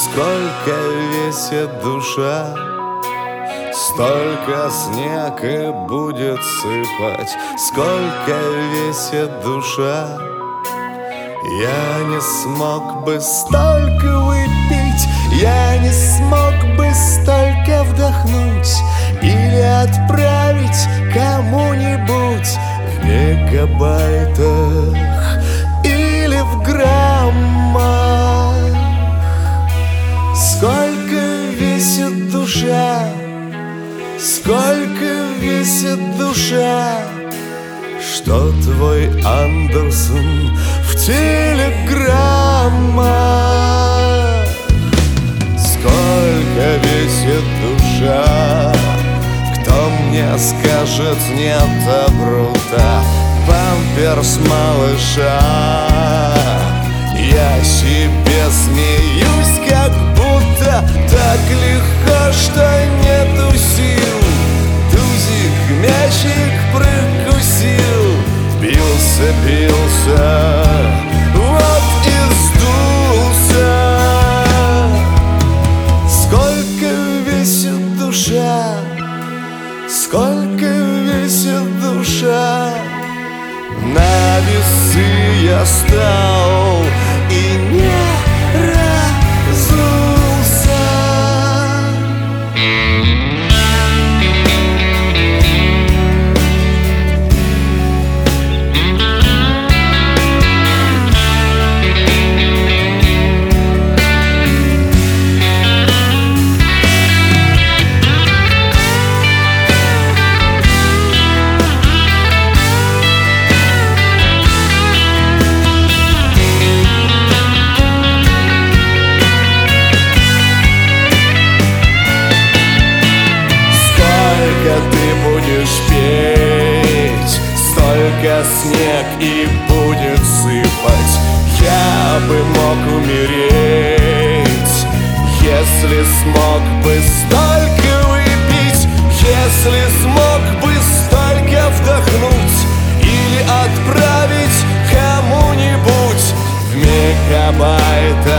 Сколько весит душа, столько снег и будет сыпать. Сколько весит душа, я не смог бы столько выпить, я не смог бы столько вдохнуть или отправить кому-нибудь в мегабайтах или в граммах. Сколько весит душа, сколько весит душа, что твой Андерсон в телеграммах. Сколько весит душа, кто мне скажет нет обрута, памперс малыша. Я себе смеюсь, как будто так легко, что нету сил. Тузик мячик прокусил, бился, вот и сдулся. Сколько весит душа, сколько весит душа, на весы я стал и не разулся. Ты будешь петь, столько снег и будет сыпать. Я бы мог умереть, если смог бы столько выпить, если смог бы столько вдохнуть или отправить кому-нибудь в мегабайтах